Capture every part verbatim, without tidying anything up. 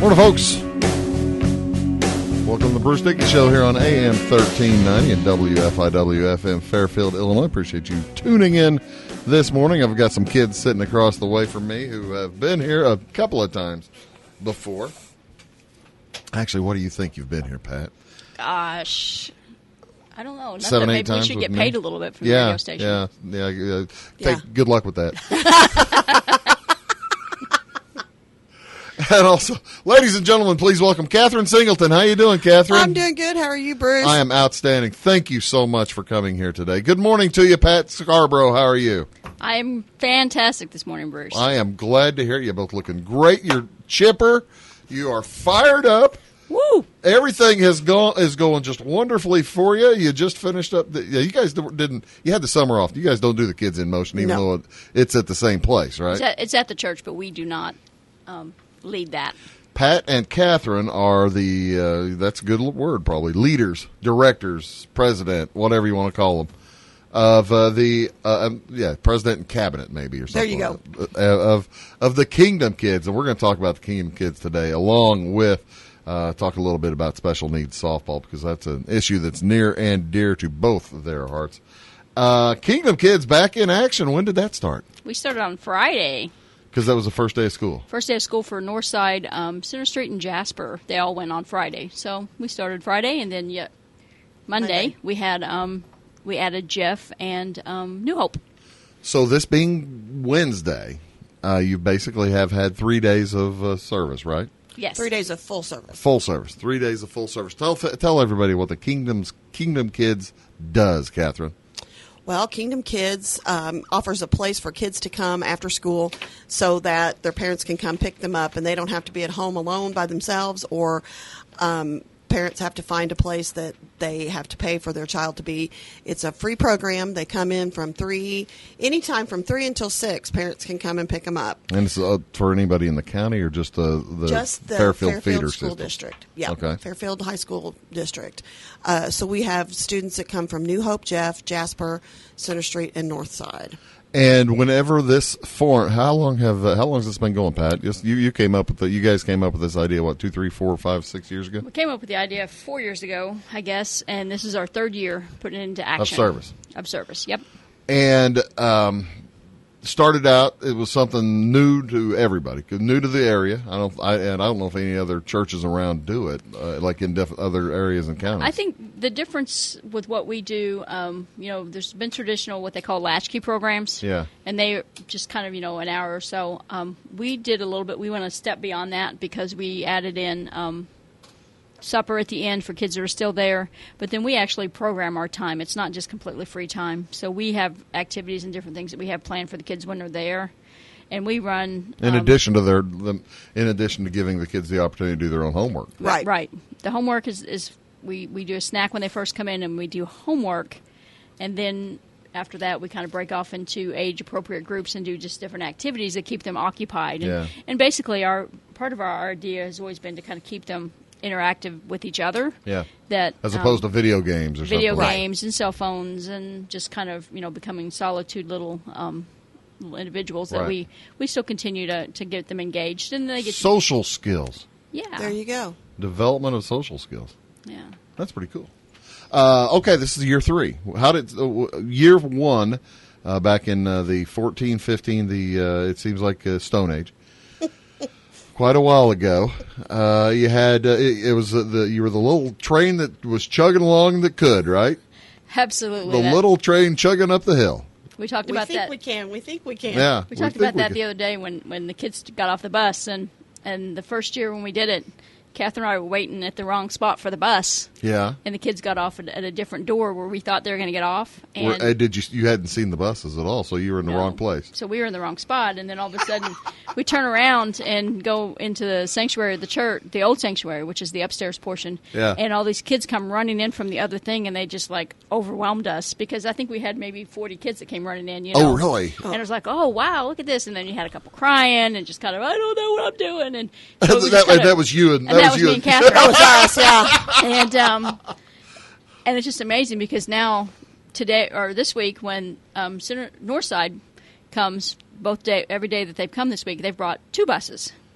Morning, folks. Welcome to the Bruce Dickey Show here on A M thirteen ninety and W F I W F M Fairfield, Illinois. Appreciate you tuning in this morning. I've got some kids sitting across the way from me who have been here a couple of times before. Actually, what do you think you've been here, Pat? Gosh, I don't know. Not Seven, that eight maybe times we should with get me. paid a little bit from Yeah, the radio station. yeah, yeah, yeah. Yeah. Take, good luck with that. And also, ladies and gentlemen, please welcome Catherine Singleton. How you doing, Catherine? I'm doing good. How are you, Bruce? I am outstanding. Thank you so much for coming here today. Good morning to you, Pat Scarborough. How are you? I'm fantastic this morning, Bruce. I am glad to hear you. You're both looking great. You're chipper. You are fired up. Woo! Everything has gone is going just wonderfully for you. You just finished up. The, yeah, you guys didn't. You had the summer off. You guys don't do the Kids in Motion, even No. though it, it's at the same place, right? It's at, it's at the church, but we do not um, lead that. Pat and Catherine are the, uh, that's a good word probably, leaders, directors, president, whatever you want to call them, of uh, the, uh, um, yeah, president and cabinet maybe or something. There you like that, uh, of, of the Kingdom Kids. And we're going to talk about the Kingdom Kids today, along with uh, talk a little bit about special needs softball, because that's an issue that's near and dear to both of their hearts. Uh, Kingdom Kids back in action. When did that start? We started on Friday. Because that was the first day of school. First day of school for Northside, um, Center Street, and Jasper. They all went on Friday. So we started Friday, and then yeah, Monday, Monday. we had um, we added Jeff and um, New Hope. So this being Wednesday, uh, you basically have had three days of uh, service, right? Yes. Three days of full service. Full service. Three days of full service. Tell tell everybody what the Kingdom's Kingdom Kids does, Catherine. Well, Kingdom Kids um, offers a place for kids to come after school so that their parents can come pick them up and they don't have to be at home alone by themselves, or um, parents have to find a place that they have to pay for their child to be. It's a free program. They come in from three, anytime from three until six, parents can come and pick them up. And it's uh, for anybody in the county or just uh, the, Just the Fairfield, Fairfield, feeder School system? District. Yeah, Okay. Fairfield High School District. Uh, so we have students that come from New Hope, Jeff, Jasper, Center Street, and Northside. And whenever this form, how long have uh, how long has this been going, Pat? Just, you you came up with the, you guys came up with this idea what two, three, four, five, six years ago We came up with the idea four years ago, I guess, and this is our third year putting it into action. of service. Of service, yep. And um, started out, it was something new to everybody, new to the area. I don't, I, and I don't know if any other churches around do it, uh, like in def- other areas and counties. I think the difference with what we do, um, you know, there's been traditional what they call latchkey programs. Yeah. And they just kind of, you know, an hour or so. Um, we did a little bit, we went a step beyond that because we added in um, supper at the end for kids that are still there. But then we actually program our time. It's not just completely free time. So we have activities and different things that we have planned for the kids when they're there. And we run. in um, addition to their, them, in addition to giving the kids the opportunity to do their own homework. Right. Right. The homework is, is we, we do a snack when they first come in, and we do homework. And then after that, we kind of break off into age-appropriate groups and do just different activities that keep them occupied. And, Yeah. and basically, our part of our idea has always been to kind of keep them interactive with each other. Yeah. That As um, opposed to video games or video something. games and cell phones, and just kind of, you know, becoming solitude little um, little individuals that Right. we, we still continue to, to get them engaged. And they get to, Social skills. yeah. There you go. Development of social skills. Yeah. That's pretty cool. Uh, okay, this is year three. How did uh, w- year one uh, back in uh, the fourteen, fifteen? The uh, it seems like uh, Stone Age. Quite a while ago, uh, you had uh, it, it was uh, the you were the little train that was chugging along that could, right? Absolutely. The That- little train chugging up the hill. we talked We about think that. we can. We think we can. Yeah, We talked think about we that could- the other day when, when the kids got off the bus, and, and the first year when we did it, Catherine and I were waiting at the wrong spot for the bus, Yeah. and the kids got off at, at a different door where we thought they were going to get off. And Where, uh, did you you hadn't seen the buses at all, so you were in the No. wrong place. So we were in the wrong spot, and then all of a sudden we turn around and go into the sanctuary of the church, the old sanctuary, which is the upstairs portion. Yeah. And all these kids come running in from the other thing, and they just like overwhelmed us because I think we had maybe forty kids that came running in. You know? Oh, really? And it was like, oh wow, look at this, and then you had a couple crying and just kind of, I don't know what I'm doing, and so it was that, just kind of- that was you, and, and that, was, you me and Catherine. That was us, yeah. and um, and it's just amazing because now today or this week when um, Center, Northside comes both day every day that they've come this week, they've brought two buses,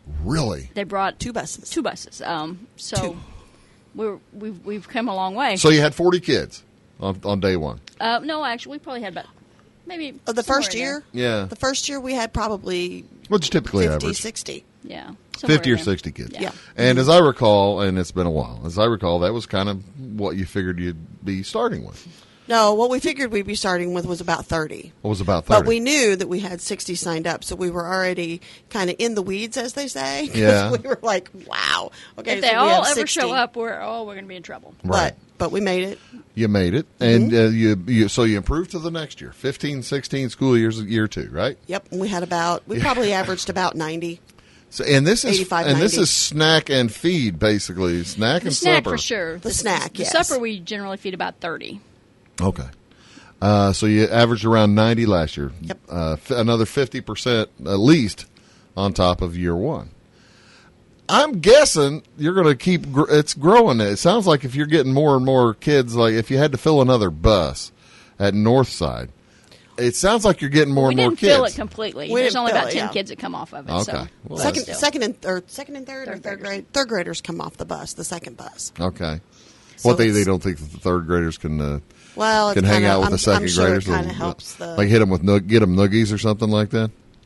Really? They brought Two buses. Two buses. Um, so Two. we're, we've we've come a long way. So you had forty kids on, on day one? Uh, no, actually, we probably had about maybe Uh, the somewhere first in year? there. Yeah. The first year we had probably What's typically fifty, average? sixty. Yeah, somewhere fifty in or there. sixty kids. Yeah. And as I recall, and it's been a while, as I recall, that was kind of what you figured you'd be starting with. No, what we figured we'd be starting with was about thirty. What was about thirty? But we knew that we had sixty signed up, so we were already kind of in the weeds, as they say. 'cause Yeah. We were like, wow. Okay, If so they we all have ever sixty. show up, we're oh, we're going to be in trouble. Right. But, but we made it. You made it, and uh, you, you so you improved to the next year, fifteen, sixteen school years, year two, right? Yep, and we had about, we probably averaged about ninety. So, and this is eighty-five, and this ninety. is snack and feed, basically snack The and snack supper for sure. The snack, The yes. supper we generally feed about thirty. Okay. Uh, so you averaged around ninety last year. Yep. Uh, f- another fifty percent at least on top of year one. I'm guessing you're going to keep. Gr- it's growing. It sounds like if you're getting more and more kids, like if you had to fill another bus at Northside, it sounds like you're getting more we and more didn't kids. fill it completely. We There's didn't only fill about it, ten yeah. kids that come off of it. Okay. So Well, but Second, still. second and or second and third, or Third third graders. grade. Third graders come off the bus. The second bus. Okay. So what they it's- they don't think that the third graders can uh, Well, it's can hang kinda, out with I'm, the second I'm sure graders. It kind They'll- of helps the. like hit them with nug- get them noogies or something like that.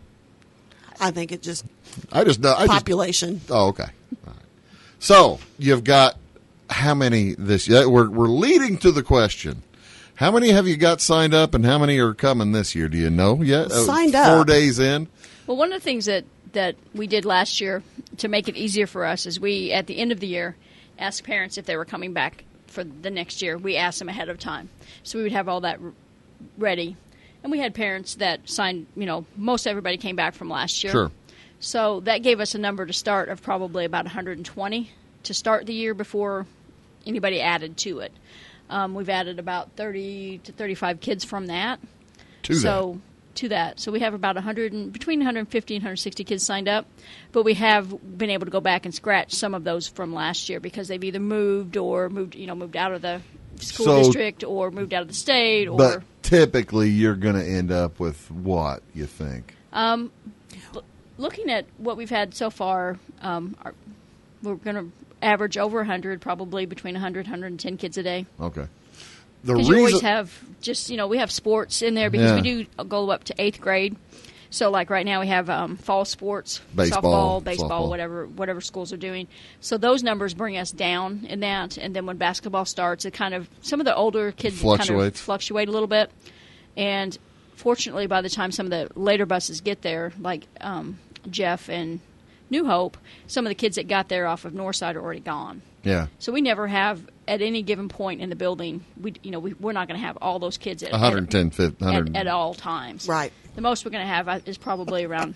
I think it just I just know. I just, population. Oh, okay. All right. So you've got how many this year? We're we're leading to the question: how many have you got signed up, and how many are coming this year? Do you know yet? Uh, Signed Four up. days in. Well, one of the things that, that we did last year to make it easier for us is we, at the end of the year, asked parents if they were coming back for the next year. We asked them ahead of time. So we would have all that r- ready. And we had parents that signed, you know, most everybody came back from last year. Sure. So that gave us a number to start of probably about one hundred twenty to start the year before anybody added to it. Um, we've added about thirty to thirty-five kids from that. To so to that, so we have about one hundred and, between one hundred fifty and one hundred sixty kids signed up, but we have been able to go back and scratch some of those from last year because they've either moved or moved, you know, moved out of the school So- district or moved out of the state or. But typically, you're going to end up with what you think? Um, l- looking at what we've had so far, um, our, we're going to average over one hundred, probably between one hundred, one hundred ten kids a day. Okay. The Because you reason always have just, you know, we have sports in there because Yeah. we do go up to eighth grade. So, like right now, we have um, fall sports, Baseball, softball, baseball, softball. whatever whatever schools are doing. So those numbers bring us down in that. And then when basketball starts, it kind of some of the older kids kind of Fluctuates. fluctuate a little bit. And fortunately, by the time some of the later buses get there, like um, Jeff and New Hope, some of the kids that got there off of Northside are already gone. yeah, So we never have at any given point in the building. We, you know, we, we're not going to have all those kids at one hundred ten, fifty, one at, hundred. at, at all times. Right. The most we're going to have uh, is probably around.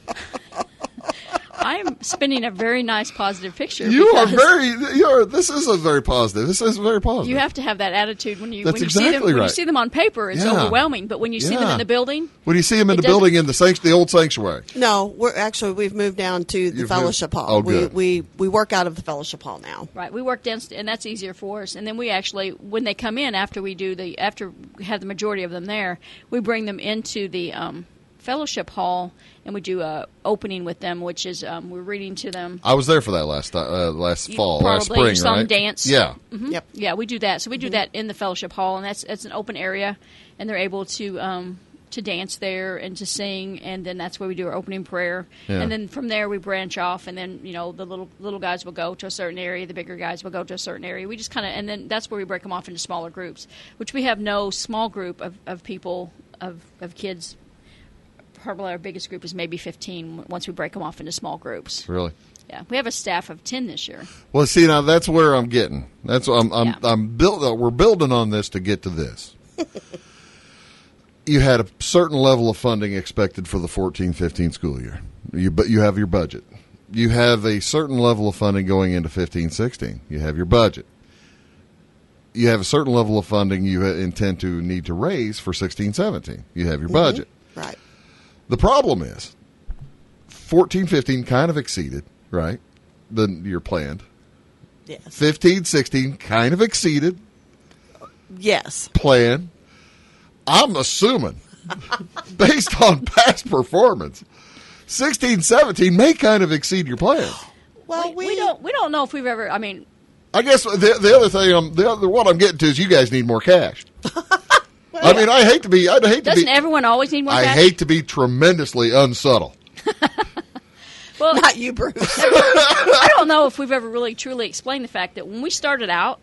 I'm spinning a very nice positive picture. You are because very. You're. This is a very positive. This is very positive. You have to have that attitude when you That's when you see them exactly when you right. see them on paper. It's Yeah. overwhelming, but when you see them Yeah. in the building, when you see them in It the doesn't- building in the sanct- the old sanctuary. No, we're actually we've moved down to the You've moved- fellowship hall. oh, we, good. we we work out of the fellowship hall now. right? We work down, and that's easier for us. And then we actually, when they come in after we do the after we have the majority of them there, we bring them into the um, fellowship hall and we do a opening with them, which is um, we're reading to them. I was there for that last uh, last You fall, probably last spring, saw them right? dance. Yeah. Mhm. Yep. Yeah, we do that. So we do that in the fellowship hall, and that's it's an open area, and they're able to um, to dance there and to sing, and then that's where we do our opening prayer, Yeah. and then from there we branch off, and then you know the little little guys will go to a certain area, the bigger guys will go to a certain area. We just kind of, and then that's where we break them off into smaller groups, which we have no small group of, of people of of kids. Probably our biggest group is maybe fifteen. Once we break them off into small groups. Really. Yeah, we have a staff of ten this year. Well, see, now that's where I'm getting. That's what I'm. I'm. Yeah. I'm build. Uh, we're building on this to get to this. You had a certain level of funding expected for the fourteen fifteen school year. You, but you have your budget. You have a certain level of funding going into fifteen sixteen. You have your budget. You have a certain level of funding you uh, intend to need to raise for sixteen seventeen. You have your budget. Right. The problem is, fourteen fifteen kind of exceeded, right, the your planned. Yes. fifteen sixteen kind of exceeded Yes. plan. I'm assuming, based on past performance, sixteen, seventeen may kind of exceed your plans. Well, we, we, we don't we don't know if we've ever. I mean, I guess the the other thing, um, the other what I'm getting to is you guys need more cash. I mean, I hate to be. I hate to doesn't be. everyone always need more I cash? hate to be tremendously unsubtle. Well, not you, Bruce. I don't know if we've ever really truly explained the fact that when we started out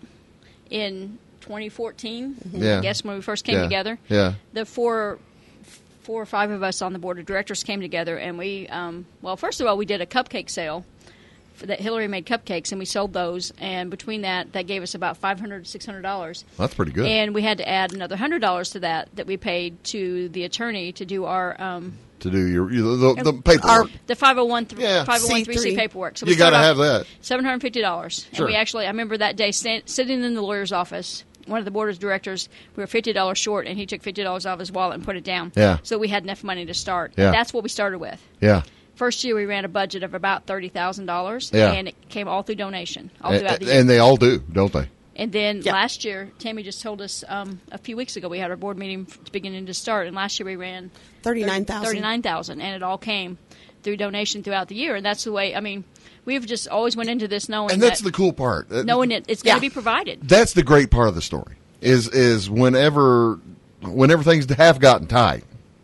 in twenty fourteen, Yeah. I guess when we first came Yeah. together, Yeah. the four, four or five of us on the board of directors came together, and we, um, well, first of all, we did a cupcake sale for that Hillary made cupcakes, and we sold those, and between that, that gave us about five hundred dollars, six hundred dollars. That's pretty good. And we had to add another one hundred dollars to that that we paid to the attorney to do our um, to do your, your the, the paperwork. Our- the five oh one th- Yeah. five oh one three C C three. paperwork. So we you got to started have off that. seven hundred fifty dollars. Sure. And we actually, I remember that day stand, sitting in the lawyer's office, one of the board of directors, we were fifty dollars short, and he took fifty dollars out of his wallet and put it down. Yeah. So we had enough money to start. Yeah. And that's what we started with. Yeah. First year, we ran a budget of about thirty thousand dollars, Yeah. and it came all through donation, all And, throughout the year. and they all do, don't they? And then Yeah. last year, Tammy just told us um, a few weeks ago, we had our board meeting f- beginning to start, and last year we ran thirty-nine thousand. thirty-nine thousand, and it all came through donation throughout the year. And that's the way, I mean, we've just always went into this knowing And that's that, the cool part. Uh, knowing that it's going to Yeah. be provided. That's the great part of the story. Is is whenever whenever things have gotten tight,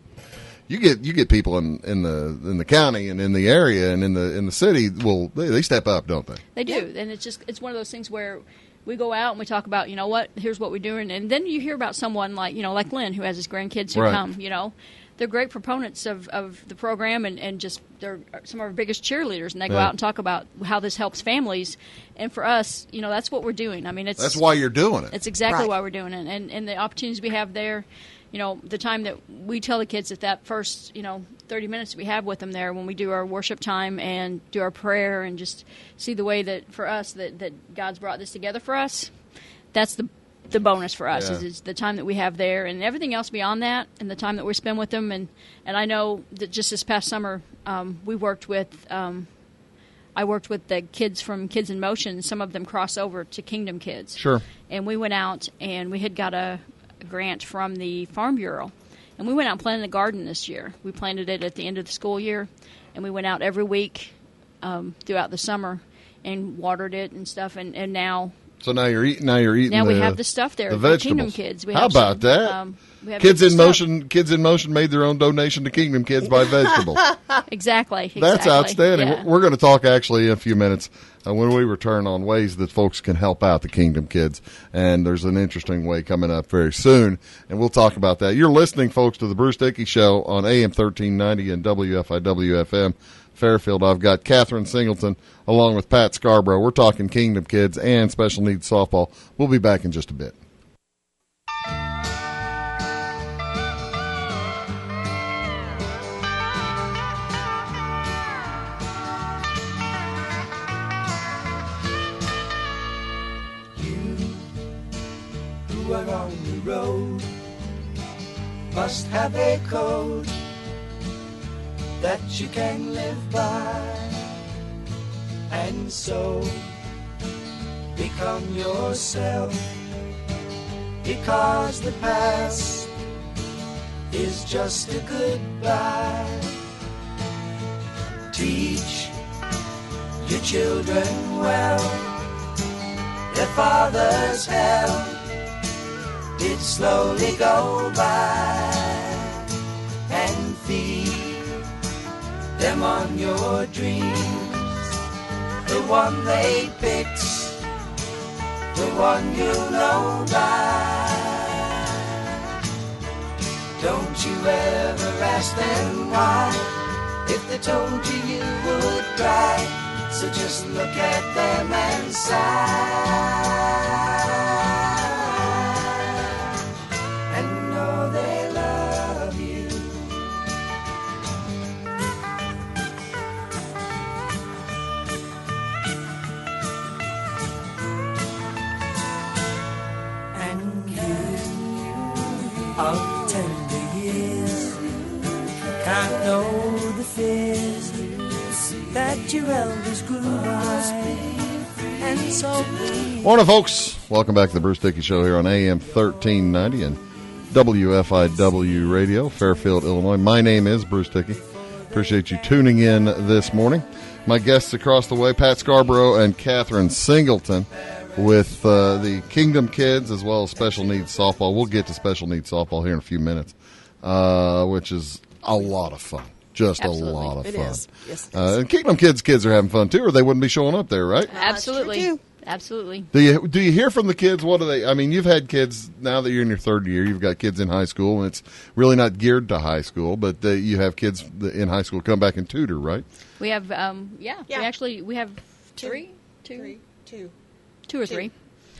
you get you get people in, in the in the county and in the area and in the in the city. Well, they, they step up, don't they? They do, and it's just it's one of those things where we go out and we talk about, you know what, here's what we're doing, and then you hear about someone like, you know, like Lynn, who has his grandkids who Right. come, you know. They're great proponents of, of the program, and, and just they're some of our biggest cheerleaders, and they go Yeah. out and talk about how this helps families. And for us, you know, that's what we're doing. I mean, it's That's why you're doing it. It's exactly Right. why we're doing it, and and the opportunities we have there. You know, the time that we tell the kids that that first, you know, thirty minutes we have with them there when we do our worship time and do our prayer and just see the way that for us that, that God's brought this together for us. That's the the bonus for us Yeah. is, is the time that we have there, and everything else beyond that, and the time that we spend with them. And, and I know that just this past summer um, we worked with um, I worked with the kids from Kids in Motion. Some of them cross over to Kingdom Kids. Sure. And we went out and we had got a, a grant from the Farm Bureau, and we went out and planted a garden this year. We planted it at the end of the school year, and we went out every week um, throughout the summer and watered it and stuff. And, and now. So now you're eating. Now you're eating. Now the, we have the stuff there. The for Kingdom vegetables. Kids. We How have about some, that? Um, we have Kids good in stuff. Motion. Kids in Motion made their own donation to Kingdom Kids by vegetables. Exactly. exactly. That's outstanding. Yeah. We're, we're going to talk actually in a few minutes uh, when we return on ways that folks can help out the Kingdom Kids. And there's an interesting way coming up very soon, and we'll talk about that. You're listening, folks, to the Bruce Dickey Show on A M thirteen ninety and W F I W F M Fairfield. I've got Catherine Singleton along with Pat Scarborough. We're talking Kingdom Kids and special needs softball. We'll be back in just a bit. Who are on the road must have a code that you can live by, and so become yourself, because the past is just a goodbye. Teach your children well, their father's hell did slowly go by, and feed them on your dreams, the one they picked, the one you'll know by. Don't you ever ask them why, if they told you you would cry, so just look at them and sigh. Of tender years, can't know the fears that your elders grew by, and so please. Morning, folks. Welcome back to the Bruce Dickey Show here on A M thirteen ninety and W F I W Radio, Fairfield, Illinois. My name is Bruce Dickey. Appreciate you tuning in this morning. My guests across the way, Pat Scarborough and Catherine Singleton with uh, the Kingdom Kids as well as Special Needs Softball. We'll get to Special Needs Softball here in a few minutes, uh, which is a lot of fun. Just Absolutely. a lot of It fun. is. Yes, it Uh, is. and Kingdom Kids kids are having fun too, or they wouldn't be showing up there, right? Absolutely. sure do. Absolutely. Do you do you hear from the kids? What do they? I mean, you've had kids now that you're in your third year. You've got kids in high school, and it's really not geared to high school. But uh, you have kids in high school come back and tutor, right? We have, um, yeah, Yeah. we actually, we have Two. three, two, Three, two. two or three.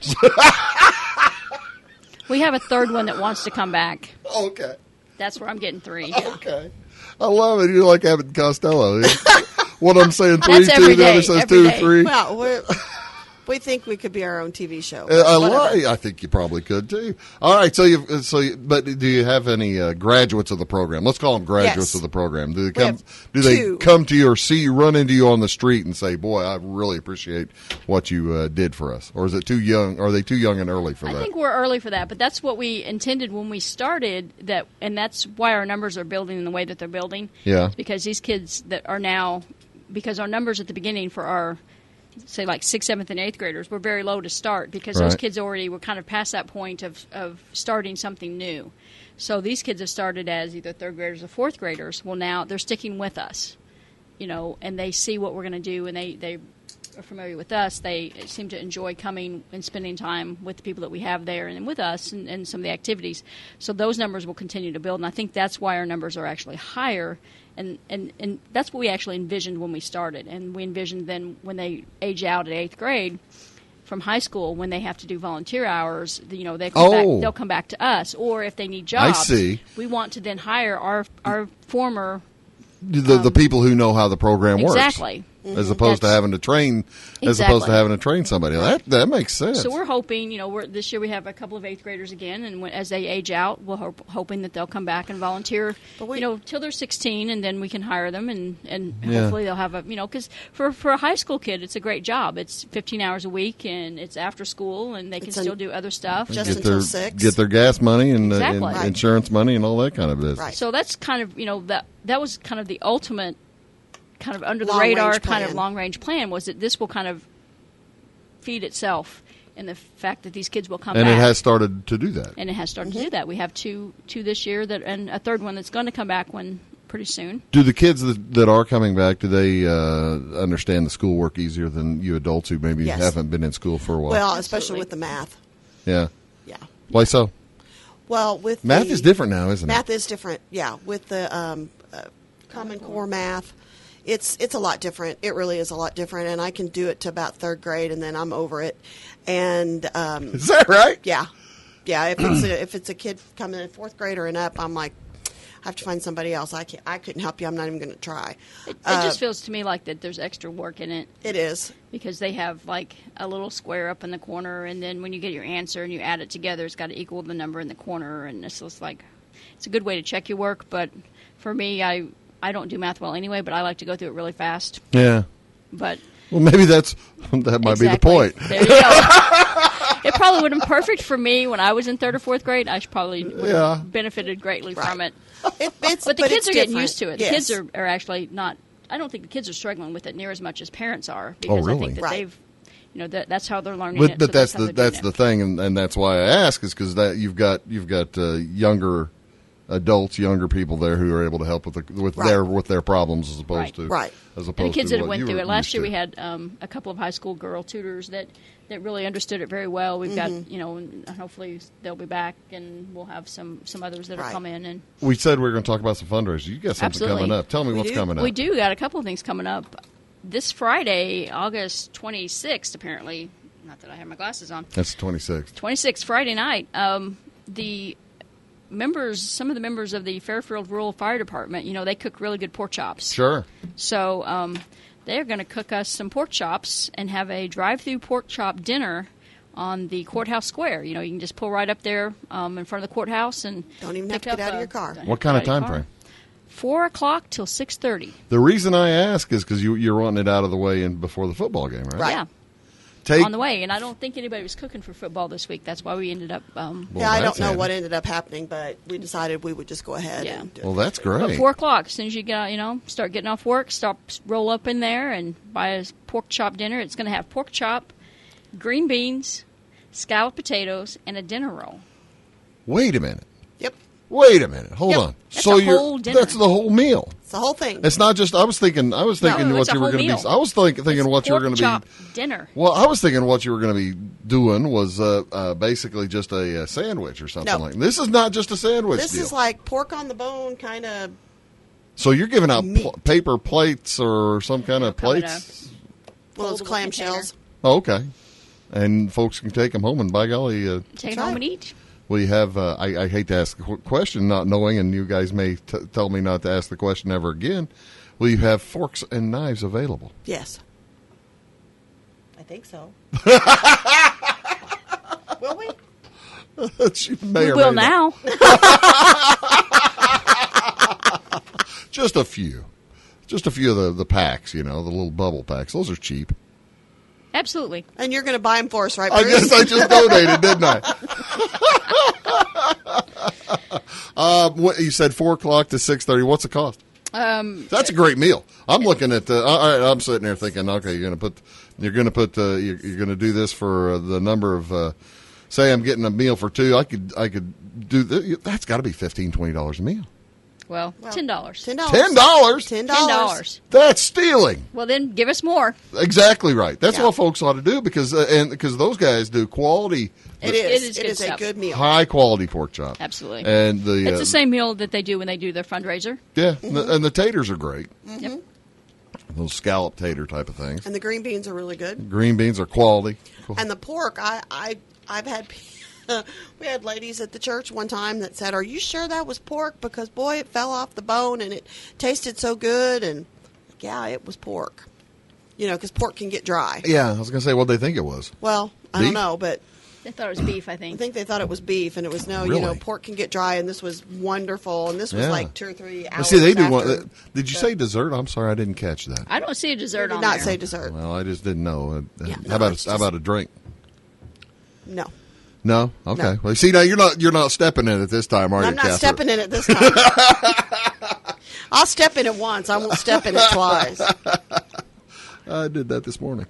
We have a third one that wants to come back. Okay, That's where I'm getting three. okay. I love it. You're like Abbott and Costello. One of them saying three, That's two, every the other day, says every two, day. three. Well, we're, we think we could be our own T V show. Uh, I, Whatever. like, I think you probably could too. All right, so you so you, but do you have any uh, graduates of the program? Let's call them graduates Yes. of the program. Do they We come? have Do they two. come to you or see you run into you on the street and say, "Boy, I really appreciate what you uh, did for us"? Or is it too young? Are they too young and early for I that? think we're early for that, but that's what we intended when we started. That, and that's why our numbers are building in the way that they're building. Yeah. Because these kids that are now, because our numbers at the beginning for our, say like sixth, seventh, and eighth graders were very low to start because those Right. kids already were kind of past that point of of starting something new. So these kids have started as either third graders or fourth graders. Well, now they're sticking with us, you know, and they see what we're going to do, and they they are familiar with us. They seem to enjoy coming and spending time with the people that we have there and with us and, and some of the activities. So those numbers will continue to build, and I think that's why our numbers are actually higher. And, and, and that's what we actually envisioned when we started. And we envisioned then when they age out at eighth grade from high school, when they have to do volunteer hours, you know, they come Oh. back, they'll come back to us. Or if they need jobs, see. we want to then hire our our former the the people who know how the program works, exactly. as opposed to That's- having to train, as opposed to Exactly. having to train somebody. That that makes sense. So we're hoping, you know, we're, this year we have a couple of eighth graders again, and when, as they age out, we're hope, hoping that they'll come back and volunteer, But we- you know, till they're sixteen, and then we can hire them, and, and Yeah. hopefully they'll have a, you know, because for, for a high school kid, it's a great job. It's fifteen hours a week, and it's after school, and they can It's an- still do other stuff. Just get until their six. get their gas money and, uh, Exactly. and Right. insurance money and all that kind of business. Right. So that's kind of, you know, that that was kind of the ultimate, kind of under the Long-range radar kind of plan. long range plan was that this will kind of feed itself in the fact that these kids will come And back. it has started to do that. and it has started Mm-hmm. to do that. We have two two this year that, and a third one that's going to come back when pretty soon. Do the kids that, that are coming back, do they uh, understand the schoolwork easier than you adults who maybe Yes. haven't been in school for a while? Well, Absolutely. especially with the math. yeah. Yeah. Why so? Well, with Math the- is different now, isn't Math it? is different. Yeah, with the um, uh, Common Core math, it's it's a lot different. It really is a lot different, and I can do it to about third grade, and then I'm over it. And um, Is that right? yeah, yeah. If it's a, if it's a kid coming in fourth grade or and up, I'm like, I have to find somebody else. I can't. I couldn't help you. I'm not even going to try. It, it Uh, just feels to me like that there's extra work in it It is. because they have like a little square up in the corner, and then when you get your answer and you add it together, it's got to equal the number in the corner, and it's just like it's a good way to check your work. But for me, I I don't do math well anyway, but I like to go through it really fast. Yeah. But Well, maybe that's that might be the exactly. point. There you go. It probably would have been perfect for me when I was in third or fourth grade. I should probably would Yeah. have benefited greatly Right. from it. It, it's, But the kids it's are getting different. used to it. The Yes. kids are, are actually not. I don't think the kids are struggling with it near as much as parents are because I really? think that Right. they've, you know, that, that's how they're learning But it. but so that's how the they're doing that's it. the thing, and, and that's why I ask is because that you've got you've got uh, younger adults, younger people there who are able to help with the, with Right. their with their problems as opposed Right. to Right. as And opposed the kids to that what went you through were it last used year, to. we had um, a couple of high school girl tutors that, that really understood it very well. We've Mm-hmm. got, you know, and hopefully they'll be back, and we'll have some, some others that will Right. come in. And We said we were going to talk about some fundraisers. You got something Absolutely. coming up. Tell me We what's do. coming up. we do got a couple of things coming up. This Friday, August twenty-sixth, apparently, not that I have my glasses on, That's the twenty-sixth. twenty-sixth, Friday night, um, the members, some of the members of the Fairfield Rural Fire Department, you know, they cook really good pork chops. Sure. So um, they're going to cook us some pork chops and have a drive-through pork chop dinner on the courthouse square. You know, you can just pull right up there um, in front of the courthouse and Don't even have pick to get up out of a- your car. don't What have to kind of get out time your car. frame? Four o'clock till six thirty. The reason I ask is because you, you're wanting it out of the way in before the football game, right? Right. Yeah. Take- on the way. And I don't think anybody was cooking for football this week. That's why we ended up. Um, Well, yeah, I that's don't know handy. what ended up happening, but we decided we would just go ahead Yeah. and do it. Well, that's But great. four o'clock, as soon as you get, out, you know, start getting off work, stop, roll up in there and buy a pork chop dinner. It's going to have pork chop, green beans, scalloped potatoes, and a dinner roll. Wait a minute. Yep. Wait a minute. Hold Yep. on. That's so a you're whole dinner. that's the whole meal. It's the whole thing. It's not just. I was thinking. I was thinking No, what it's a you were whole going to be. meal. I was think, thinking It's what you were pork going to chop be. dinner. Well, I was thinking what you were going to be doing was uh, uh, basically just a, uh sandwich or something No. like. This is not just a sandwich This deal. is like pork on the bone kind of. so you're giving out meat. pl- paper plates or some kind of Come in plates. Well, those Foldable clam container. shells. Oh, okay. And folks can take them home, and by golly, uh, Take it That's home right. and eat. well, you have. Uh, I, I hate to ask the qu- question, not knowing, and you guys may t- tell me not to ask the question ever again. Will you have forks and knives available? Yes. I think so. Will we? She may We or will may not. now. Just a few. Just a few of the, the packs, you know, the little bubble packs. Those are cheap. Absolutely. And you're going to buy them for us, right, I Bruce? guess I just donated, didn't I? uh, what, you said four o'clock to six thirty. What's the cost? Um, That's a great meal. I'm looking at. Uh, all right, I'm sitting there thinking, okay, you're going to put, you're going to put, uh, you're, you're going to do this for uh, the number of. Uh, say, I'm getting a meal for two. I could, I could do th- that's. Got to be fifteen, twenty dollars a meal. well, Well, ten dollars. Ten dollars. Ten dollars. Ten Ten dollars. dollars. That's stealing. Well, then give us more. Exactly right. That's Yeah. what folks ought to do because uh, and because those guys do quality, It is. It is It good is a stuff. good meal. high quality pork chop. Absolutely. And the It's uh, the same meal that they do when they do their fundraiser. yeah, and, the, and the taters are great. Yep. Those scallop tater type of things. And the green beans are really good. Green beans are quality. And the pork, I, I, I've had. We had ladies at the church one time that said, "Are you sure that was pork? Because boy, it fell off the bone and it tasted so good." And yeah, it was pork. You know, because pork can get dry. Yeah, I was gonna say what they think it was. Well, I Beef? don't know, but They thought it was beef, I I think. think they thought it was beef, and it was no. You know, Really? pork can get dry, and this was wonderful, and this was Yeah. like two or three Well, hours. see, they do after want. uh, Did you the- say dessert? I'm sorry, I didn't catch that. I don't see a dessert They did on not there. say dessert. Well, I just didn't know. Uh, Yeah, how no, about it's a, how just- about a drink? No, No. Okay. No. Well, see now you're not you're not stepping in it this time, are you, I'm not Catherine? stepping in it this time. I'll step in it once. I won't step in it twice. I did that this morning.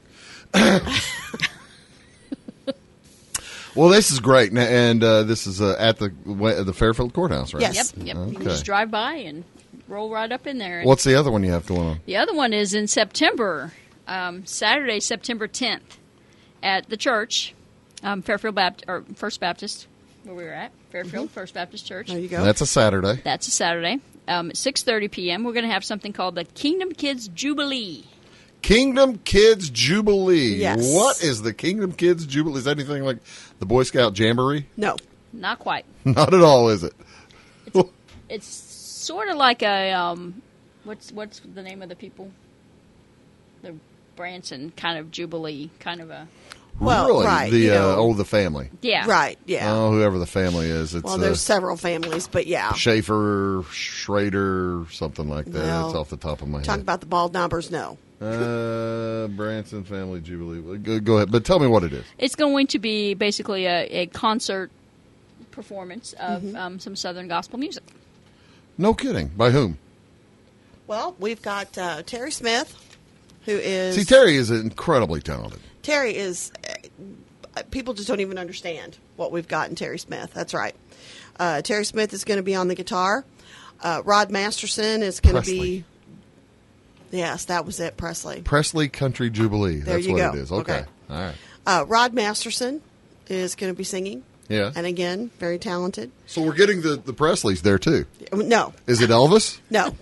Well, this is great, and- and uh, this is uh, at the the Fairfield Courthouse, right? Yes. Yep, yep. You Okay. can just drive by and roll right up in there. What's the other one you have going on? The other one is in September, um, Saturday, September tenth, at the church, um, Fairfield Baptist or First Baptist, where we were at, Fairfield First Baptist Church. There you go. That's a Saturday. That's a Saturday. Um, at six thirty p.m., we're going to have something called the Kingdom Kids Jubilee. Kingdom Kids Jubilee. Yes. What is the Kingdom Kids Jubilee? Is that anything like the Boy Scout Jamboree? No. Not quite. Not at all, is it? It's sort of like a um, what's what's the name of the people? The Branson kind of Jubilee, kind of a Well, really? right, The you uh, know. oh, the family. yeah, Right. Yeah. Oh, whoever the family is. It's well, uh, there's several families, but yeah. Schaefer, Schrader, something like that. Well, it's off the top of my Talk head. about the bald numbers. No. Uh, Branson Family Jubilee. Go, go ahead, but tell me what it is. It's going to be basically a, a concert performance of Mm-hmm. um, some Southern gospel music. No kidding. By whom? Well, we've got uh, Terry Smith, who is See, Terry is incredibly talented. Terry is. Uh, people just don't even understand what we've got in Terry Smith. That's right. Uh, Terry Smith is going to be on the guitar. Uh, Rod Masterson is going to Presley. be. Yes, that was it, Presley. Presley Country Jubilee. There That's you what go. it is. Okay. Okay. All right. Uh, Rod Masterson is going to be singing. Yeah. And again, very talented. So we're getting the, the Presleys there, too. No, Is it Elvis? no.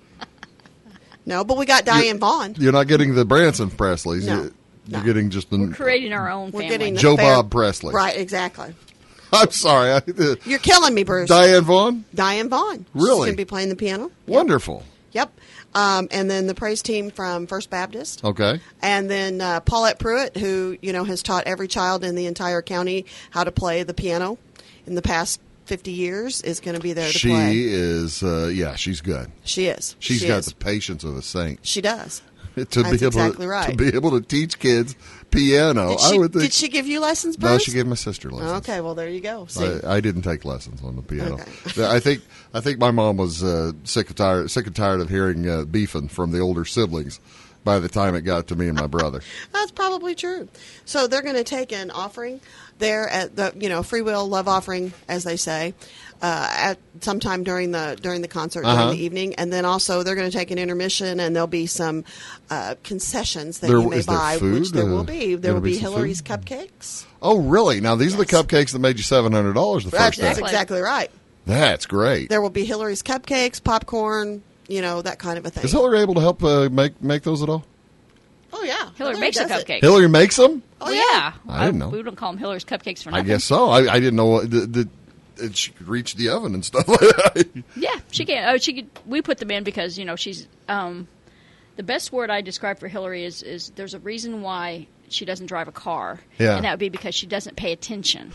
No, but we got Diane Vaughn. You're not getting the Branson Presleys. No. You're, you're No. getting just the. We're creating our own We're family. getting the Joe fair- Bob Presley. Right, exactly. I'm sorry. I, uh, You're killing me, Bruce. Diane Vaughn? Diane Vaughn. She's Really? going to be playing the piano. Wonderful. Yep. Um, and then the praise team from First Baptist. Okay. And then uh, Paulette Pruitt, who, you know, has taught every child in the entire county how to play the piano in the past fifty years, is going to be there to She play. is, uh, yeah, she's good. She is. She's she got is. the patience of a saint. She does. to That's be able exactly to, right. to be able to teach kids piano. Did she, I would think. did she give you lessons, Bruce? No, she gave my sister lessons. Okay, well there you go. See, I, I didn't take lessons on the piano. Okay. I think I think my mom was uh, sick and tired sick and tired of hearing uh, beefing from the older siblings by the time it got to me and my brother. that's probably true. So they're going to take an offering there at the you know free will love offering, as they say, uh, at sometime during the during the concert Uh-huh. during the evening, and then also they're going to take an intermission, and there'll be some uh, concessions that There- you may is there buy, food? which there Uh, will be. There gonna will be be some Hillary's food? cupcakes. Oh, really? Now these are the Yes. cupcakes that made you seven hundred dollars the That's, first that's time. exactly right. That's great. There will be Hillary's cupcakes, popcorn, you know that kind of a thing. Is Hillary able to help uh, make make those at all? Oh yeah, Hillary makes a does it. cupcake. Hillary makes them. Oh Well, yeah. yeah. I didn't know. We don't call them Hillary's cupcakes for I nothing. guess so. I, I didn't know what, the, the, that she could reach the oven and stuff like that. Yeah, she can. Oh, she could. We put them in because you know she's. Um, the best word I describe for Hillary is is there's a reason why she doesn't drive a car. Yeah. And that would be because she doesn't pay attention.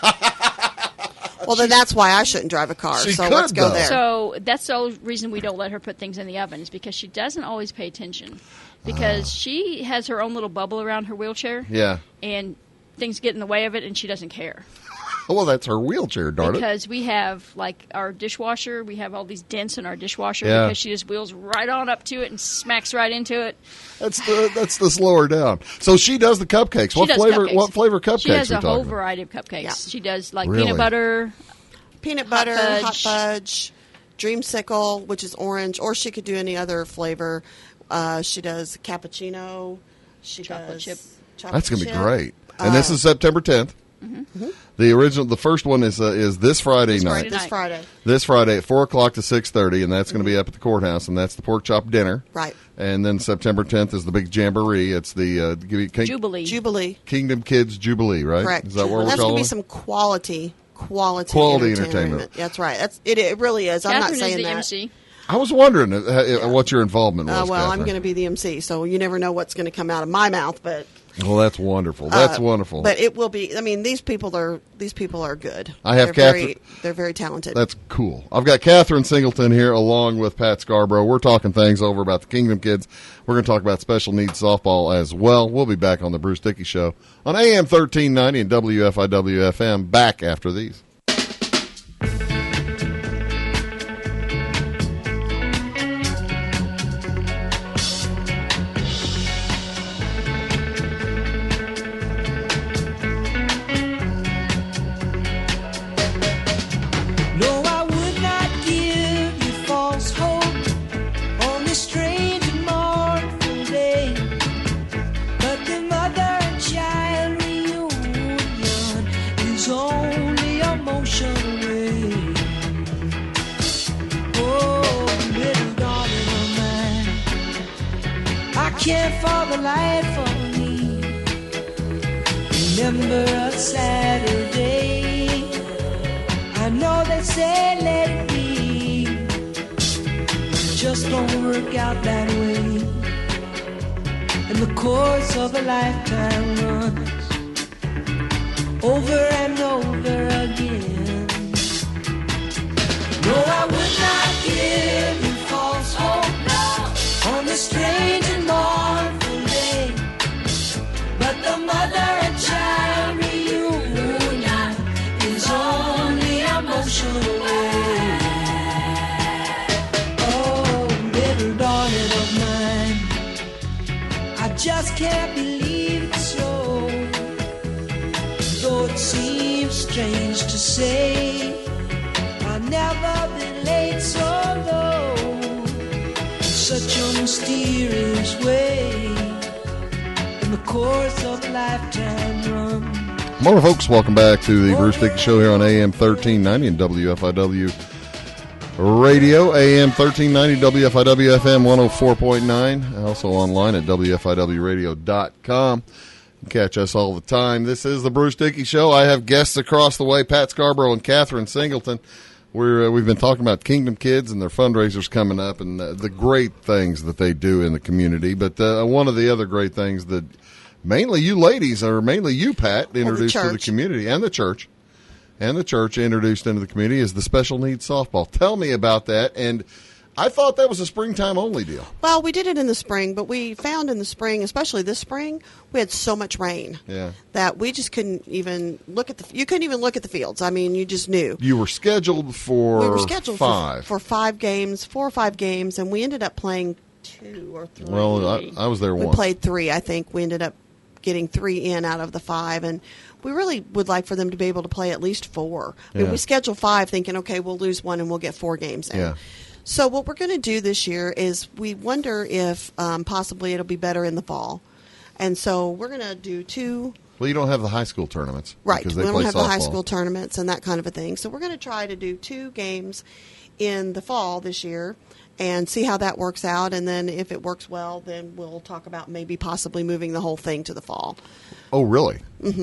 Well, then that's why I shouldn't drive a car. She so could, let's go though. there. So that's the only reason we don't let her put things in the oven is because she doesn't always pay attention. Because she has her own little bubble around her wheelchair. Yeah. And things get in the way of it, and she doesn't care. Well, that's her wheelchair, darn it. Because we have, like, our dishwasher, we have all these dents in our dishwasher Yeah. because she just wheels right on up to it and smacks right into it. That's the that's the slower down. So she does the cupcakes. She what does flavor? cupcakes. What flavor cupcakes? She has we a talking whole about? variety of cupcakes. Yeah. She does, like, Really? peanut butter. Peanut Hot butter, fudge. hot fudge, dreamsicle, which is orange, or she could do any other flavor. Uh, she does cappuccino. She Chocolate does chip. chocolate That's going to be chip. great. And this Uh, is September tenth. Mm-hmm. The original, the first one is uh, is this Friday This night. Friday This night. Friday. This Friday at four o'clock to six thirty, and that's going to be up at the courthouse, and that's the pork chop dinner. Right. And then September tenth is the big jamboree. It's the uh, give you- King- Jubilee. Jubilee. Kingdom Kids Jubilee, right? Correct. Is that what we're That's calling gonna be it? some quality, quality, Quality entertainment. entertainment. That's right. That's it. It really is. I'm Catherine not is saying the that. M C. I was wondering uh, uh, what your involvement was. Uh, well, I'm Catherine. going to be the M C, so you never know what's going to come out of my mouth. But Well, that's wonderful. That's uh, wonderful. But it will be. I mean, these people are these people are good. I have they're very, Catherine- They're very talented. That's cool. I've got Catherine Singleton here along with Pat Scarborough. We're talking things over about the Kingdom Kids. We're going to talk about special needs softball as well. We'll be back on the Bruce Dickey Show on A M thirteen ninety and W F I W F M back after these. No, I would not give you false hope on this strange and mournful day. But the mother and child reunion is only a motion away. Oh, little darling of mine, I can't for the life of me remember a Saturday. I know they say let it be, it just don't work out that way. And the course of a lifetime runs over and over again. No, I would not give you false hope on this strange and mournful day. But the mother and child reunion is only a motion away. Oh, little darling of mine, I just can't believe it's so. Though it seems strange to say, I've never been laid so low in such a mysterious way. In the course of a lifetime run. Morning, folks. Welcome back to the Bruce Dickey Show here on A M thirteen ninety and W F I W Radio. A M thirteen ninety, W F I W F M one oh four point nine. Also online at W F I W radio dot com. You can catch us all the time. This is the Bruce Dickey Show. I have guests across the way, Pat Scarborough and Catherine Singleton. We're, uh, we've been talking about Kingdom Kids and their fundraisers coming up and uh, the great things that they do in the community. But uh, one of the other great things that mainly you ladies, or mainly you, Pat, introduced to the church. community, and the church, and the church introduced into the community is the special needs softball. Tell me about that. And I thought that was a springtime only deal. Well, we did it in the spring, but we found in the spring, especially this spring, we had so much rain Yeah. that we just couldn't even look at the. You couldn't even look at the fields. I mean, you just knew. You were scheduled for we were scheduled five. For, for five games, four or five games, and we ended up playing two or three. well, I, I was there we once. played three. I think we ended up getting three in out of the five, and we really would like for them to be able to play at least four. I mean, Yeah. we scheduled five, thinking, okay, we'll lose one and we'll get four games in. Yeah. So what we're going to do this year is we wonder if um, possibly it'll be better in the fall, and so we're going to do two. Well, you don't have the high school tournaments. Right, Because we they don't play have softball. the high school tournaments and that kind of a thing. So we're going to try to do two games in the fall this year and see how that works out. And then if it works well, then we'll talk about maybe possibly moving the whole thing to the fall. Oh, really?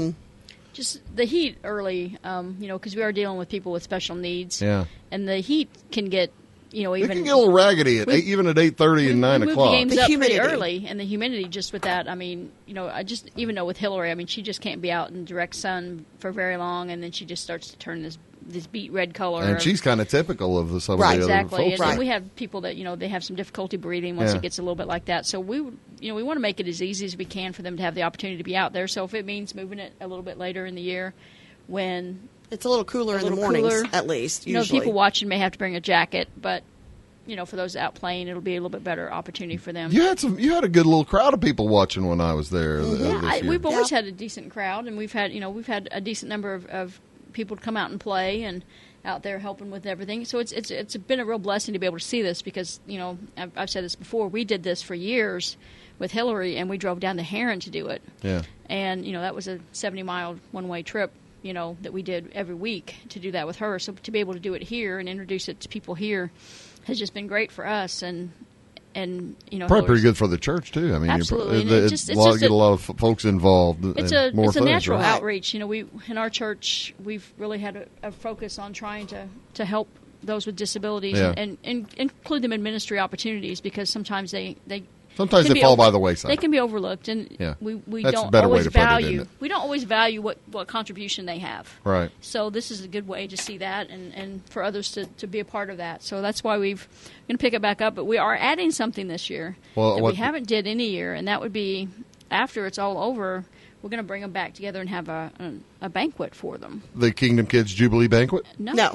Just the heat early, um, you know, because we are dealing with people with special needs. Yeah. And the heat can get, you know, It even can get a little raggedy at we- eight, even at eight thirty we, and nine we moved o'clock. the games The up humidity. pretty early, and the humidity just with that. I mean, you know, I just even know with Hillary, I mean, she just can't be out in direct sun for very long, and then she just starts to turn this this beet red color. And of- she's kind of typical of the, some Right, of the exactly, other and, folks. Right. and we have people that you know they have some difficulty breathing once Yeah. it gets a little bit like that. So we, would- you know, we want to make it as easy as we can for them to have the opportunity to be out there. So if it means moving it a little bit later in the year, when It's a little cooler A in the little mornings, cooler. at least, you know usually. people watching may have to bring a jacket, but you know for those out playing, it'll be a little bit better opportunity for them. You had some. You had a good little crowd of people watching when I was there. uh, Yeah, this I, year. we've always Yeah. had a decent crowd, and we've had you know we've had a decent number of, of people to come out and play and out there helping with everything. So it's it's it's been a real blessing to be able to see this because you know I've, I've said this before. We did this for years with Hillary, and we drove down to Heron to do it. Yeah. And you know that was a seventy mile one way trip. You know that we did every week to do that with her. So to be able to do it here and introduce it to people here has just been great for us. And and you know Probably pretty Hillary's- good for the church too. I mean, Absolutely, You, and pro- it it, just- it's a lot, just get a a- lot of f- folks involved. It's and a more it's a things, natural right? outreach. You know, we in our church we've really had a, a focus on trying to, to help those with disabilities Yeah. and, and, and include them in ministry opportunities because sometimes they they Sometimes can they be fall over- by the wayside. They can be overlooked, and Yeah. we we That's a don't better way always to put it, value isn't it? we don't always value what, what contribution they have. Right. So this is a good way to see that and, and for others to, to be a part of that. So that's why we've going to pick it back up. But we are adding something this year Well, that what- we haven't did any year, and that would be after it's all over. We're going to bring them back together and have a, a a banquet for them. The Kingdom Kids Jubilee Banquet. No, No.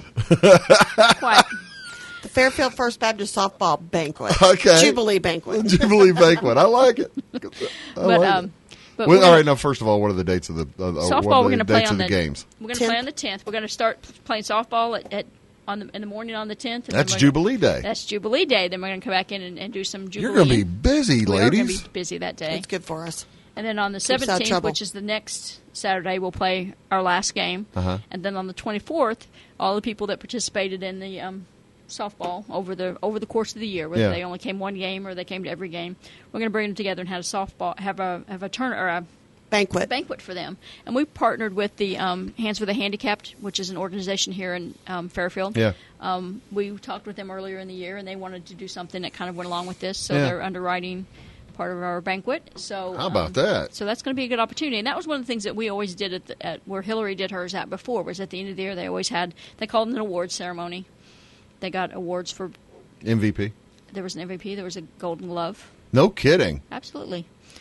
not quite. The Fairfield First Baptist Softball Banquet. Okay. Jubilee Banquet. Jubilee Banquet. I like it. I But like um, it. but Well, we're all gonna- right. Now, first of all, what are the dates of the uh, uh, softball. what We're are going the to play dates on of the the games? We're going to play on the tenth. We're going to start playing softball at, at on the in the morning on the tenth. That's Jubilee Day. That's Jubilee Day. Then we're going to come back in and, and do some Jubilee. You're going to be busy, We are going to ladies. be busy that day. It's good for us. And then on the Keeps out seventeenth, trouble. which is the next Saturday, we'll play our last game. Uh-huh. And then on the twenty-fourth, all the people that participated in the um, softball over the over the course of the year, whether Yeah. they only came one game or they came to every game, we're going to bring them together and have a softball, have a have a turn or a Banquet. banquet for them. And we've partnered with the um, Hands for the Handicapped, which is an organization here in um, Fairfield. Yeah. Um, we talked with them earlier in the year, and they wanted to do something that kind of went along with this, so Yeah. they're underwriting part of our banquet. So How about um, that? So that's going to be a good opportunity, and that was one of the things that we always did at, the, at where Hillary did hers at before. Was at the end of the year they always had they called it an awards ceremony. They got awards for M V P. there was an M V P, there was a Golden Glove, No kidding. absolutely.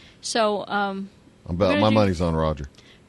So um, I'm We're about, gonna my do- money's on Roger.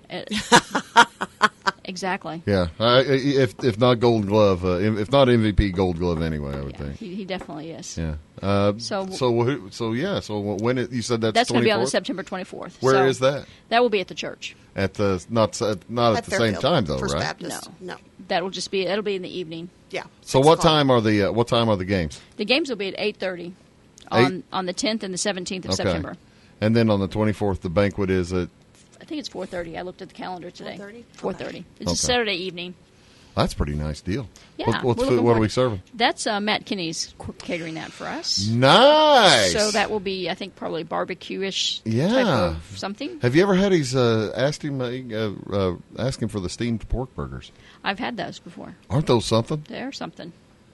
uh, exactly. Yeah. I, if if not Golden Glove, uh, if not M V P, Gold Glove anyway. I would Yeah, think. he, he definitely is. Yeah. Uh, So- so who- so yeah. So when it, you said that's That's going to be on the twenty-fourth? September twenty-fourth. Where so is that? That will be at the church. At the not s- not at, At the same Fairfield time though, First right? Baptist. No. That will just be it'll be in the evening. Yeah. So Six what o'clock. time are the uh, what time are the games? The games will be at eight thirty on Eight? on the tenth and the seventeenth of Okay. September. And then on the twenty-fourth, the banquet is at. I think it's four thirty. I looked at the calendar today. four thirty? Four thirty. It's Okay. a Saturday evening. That's a pretty nice deal. Yeah, What, what's we're food, looking what are forward- we serving? That's uh, Matt Kinney's qu- catering that for us. Nice. So that will be, I think, probably barbecue-ish type Yeah. of something. Have you ever had his uh, asked him uh, uh, ask him for the steamed pork burgers? I've had those before. Aren't those something? They're something.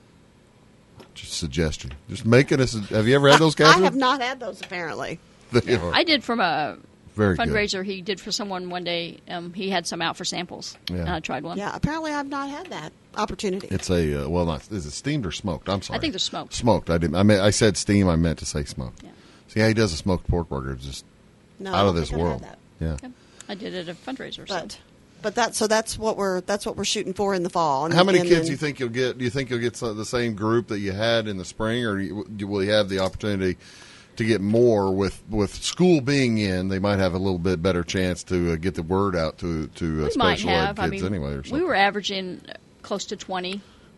Just a suggestion. Just making us. Have you ever had those, I Catherine? have not had those, apparently. They are. I did from a Very good. fundraiser he did for someone one day. Um, he had some out for samples. Yeah. And I tried one. Yeah, apparently I've not had that opportunity. It's a uh, well, not is it steamed or smoked? I'm sorry. I think they're smoked. Smoked. I didn't. I mean, I said steam. I meant to say smoked. Yeah. See how he does a smoked pork burger? It's just no, I out of don't this think I've world. had that. Yeah. Yep. I did it at a fundraiser. But so. but that so that's what we're that's what we're shooting for in the fall. And, How many and kids then- do you think you'll get? Do you think you'll get some, the same group that you had in the spring, or do you, do- will you have the opportunity to get more with with school being in? They might have a little bit better chance to uh, get the word out to to uh, We might special ed have. kids I mean, anyway, or something. we were averaging close to twenty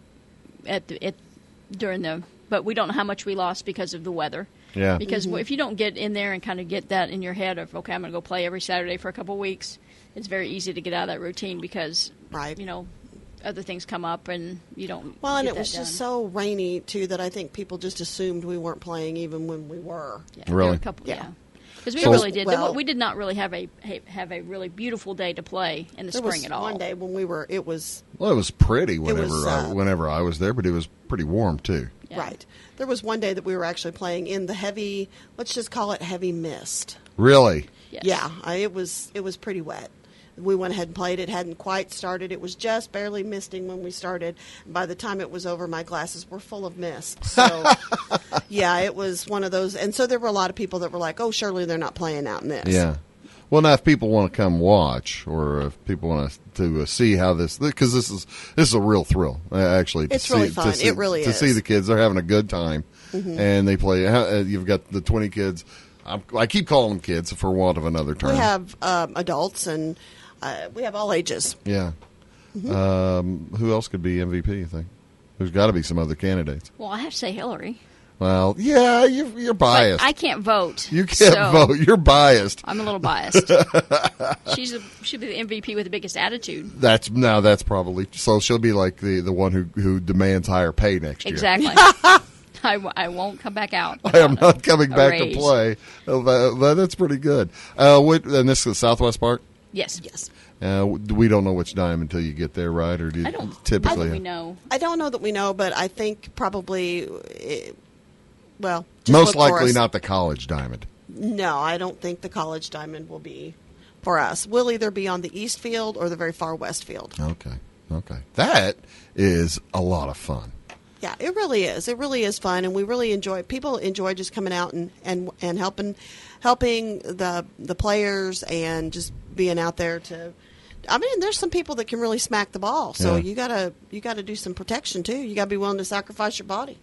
at the, at during the, but we don't know how much we lost because of the weather. Yeah. Because if you don't get in there and kind of get that in your head of, okay, I'm going to go play every Saturday for a couple of weeks, it's very easy to get out of that routine because, Right. you know, other things come up and you don't. Well, and get it that was just done. so rainy too that I think people just assumed we weren't playing even when we were. Yeah, there were Really? a couple, Yeah. yeah. Because we So- really did. Well- we did not really have a have a really beautiful day to play in the There spring was at all. one day when we were. It was Well, it was pretty whenever was, I, uh, whenever I was there, but it was pretty warm too. Yeah. right. There was one day that we were actually playing in the heavy. Let's just call it heavy mist. Really? Yes. Yeah, I, it was it was pretty wet. We went ahead and played. It hadn't quite started. It was just barely misting when we started. By the time it was over, my glasses were full of mist. So, yeah, it was one of those. And so there were a lot of people that were like, "Oh, surely they're not playing out in this." Yeah. Well, now if people want to come watch, or if people want to, to uh, see how this, because this is this is a real thrill, uh, actually. To It's really see, fun. To see, It really to is. see the kids, they're having a good time, Mm-hmm. and they play. Uh, you've got the twenty kids. I'm, I keep calling them kids for want of another term. We have um, adults and uh, we have all ages. Yeah. Mm-hmm. Um, who else could be M V P? You think? There's got to be some other candidates. Well, I have to say Hillary. Well, yeah, you're, you're biased. But I can't vote. you can't so vote. You're biased. I'm a little biased. She's a, she'll be the M V P with the biggest attitude. That's now. That's probably so. She'll be like the, the one who, who demands higher pay next year. Exactly. I, w- I won't come back out. I am without not coming a back to raise. play. Oh, that- that- that's pretty good. Uh, what, and this is Southwest Park. Yes. Yes. Uh, we don't know which dime until you get there, right? Or do you I don't typically? I think we know. I don't know that we know, but I think probably, eh, well, just Most look for likely us. not the college diamond. No, I don't think the college diamond will be for us. We'll either be on the east field or the very far west field. Okay, okay, that is a lot of fun. Yeah, it really is. It really is fun, and we really enjoy. People enjoy just coming out and, and, and helping, helping the the players, and just being out there to. I mean, there's some people that can really smack the ball, so Yeah. you gotta you gotta do some protection too. You gotta be willing to sacrifice your body.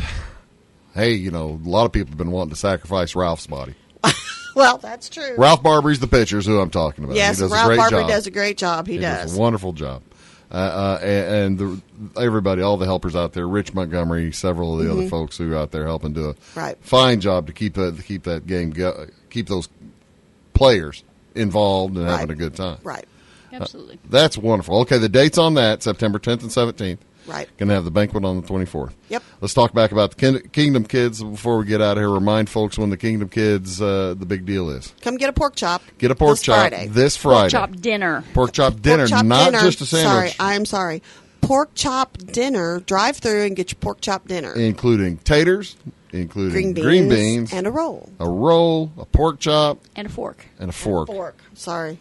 Hey, you know, a lot of people have been wanting to sacrifice Ralph's body. Well, that's true. Ralph Barbery's the pitcher, is who I'm talking about. yes, he does Ralph a great Barber job. does a great job. He, He does. does a wonderful job. Uh, uh, and and the, everybody, all the helpers out there, Rich Montgomery, several of the other folks who are out there helping do a Mm-hmm. Right. fine job to keep that to keep that game go, keep those players involved and having Right. a good time. Right, Absolutely. That's wonderful. Okay, the dates on that, September tenth and seventeenth. right. Going to have the banquet on the twenty-fourth. Yep. Let's talk back about the Kin- Kingdom Kids before we get out of here. Remind folks when the Kingdom Kids, uh, the big deal is. Come get a pork chop. Get a pork this chop Friday. this Friday. Pork chop dinner. Pork chop dinner, Pork chop not dinner. just a sandwich. Sorry, I'm sorry. Pork chop dinner. Drive through and get your pork chop dinner. Including taters, including Green beans, and a roll. a roll, a pork chop, And a fork. and a fork. Fork. Sorry.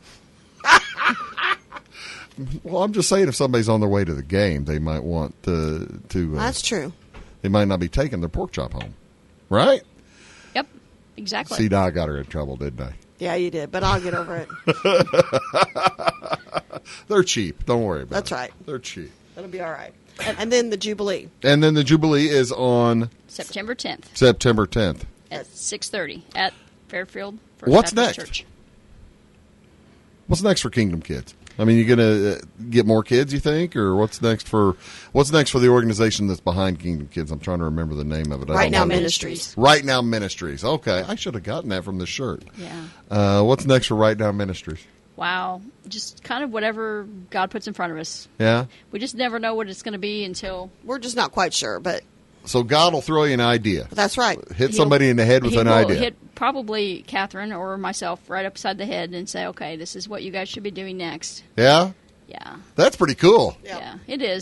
Well, I'm just saying, if somebody's on their way to the game, they might want to. to uh, That's true. they might not be taking their pork chop home, right? Yep. Exactly. See, now I got her in trouble, didn't I? Yeah, you did, but I'll get over it. They're cheap. Don't worry about That's it. right. They're cheap. That'll be all right. And then the Jubilee. And then the Jubilee is on September tenth September tenth. at six thirty at Fairfield First What's Baptist next? Church. What's next for Kingdom Kids? I mean, you gonna uh, get more kids, you think, or what's next for what's next for the organization that's behind Kingdom Kids? I'm trying to remember the name of it. I Right don't Now know. Ministries. Right Now Ministries. Okay, I should have gotten that from the shirt. Yeah. Uh, what's next for Right Now Ministries? Wow. Just kind of whatever God puts in front of us. Yeah. We just never know what it's going to be until We're just not quite sure, but So God will throw you an idea, that's right. hit somebody in the head with he an will idea. hit probably Catherine or myself right upside the head and say, okay, this is what you guys should be doing next. Yeah, Yeah. that's pretty cool. Yeah. Yeah, it is.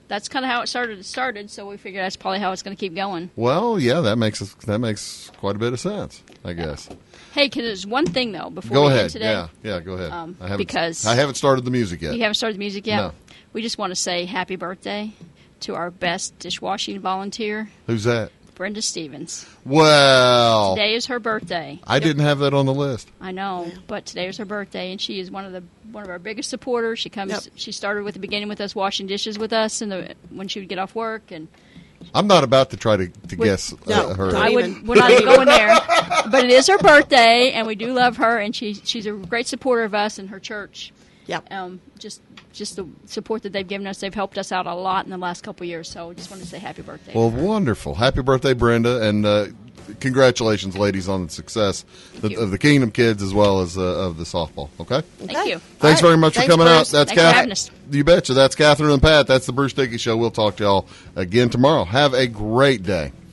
that's kind of how it started. It started, so we figured that's probably how it's going to keep going. Well, yeah, that makes that makes quite a bit of sense, I guess. Hey, can there's one thing though before Go we ahead. end today? Yeah, yeah, go ahead. Um, I haven't, because I haven't started the music yet. You haven't started the music yet? No. We just want to say happy birthday to our best dishwashing volunteer, Who's that? Brenda Stevens. Well, Today is her birthday. I didn't have that on the list. I know, but today is her birthday, and she is one of the one of our biggest supporters. She comes. Yep. She started with the beginning with us, washing dishes with us, and the when she would get off work. And I'm not about to try to, to Would- guess No, uh, her. don't I even. would. We're not even going there. But it is her birthday, and we do love her, and she she's a great supporter of us and her church. Yep. Um, just just the support that they've given us. They've helped us out a lot in the last couple of years. So just wanted to say happy birthday. Well, wonderful. Happy birthday, Brenda, and uh, congratulations, ladies, on the success of, you. of the Kingdom Kids as well as uh, of the softball. Okay? Thank Okay. you. Thanks All right. very much Thanks, for coming Bruce. out. That's Thanks for Kath- having us. You betcha. That's Catherine and Pat. That's the Bruce Dickey Show. We'll talk to y'all again tomorrow. Have a great day.